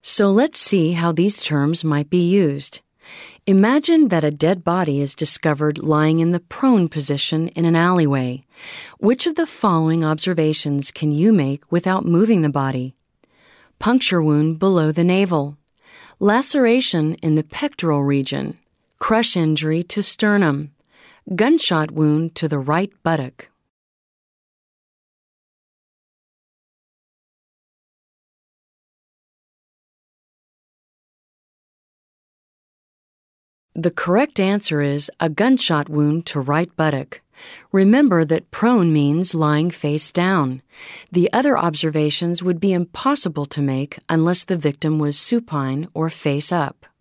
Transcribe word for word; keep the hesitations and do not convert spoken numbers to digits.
So let's see how these terms might be used. Imagine that a dead body is discovered lying in the prone position in an alleyway. Which of the following observations can you make without moving the body? Puncture wound below the navel. Laceration in the pectoral region. Crush injury to sternum. Gunshot wound to the right buttock. The correct answer is a gunshot wound to right buttock. Remember that prone means lying face down. The other observations would be impossible to make unless the victim was supine or face up.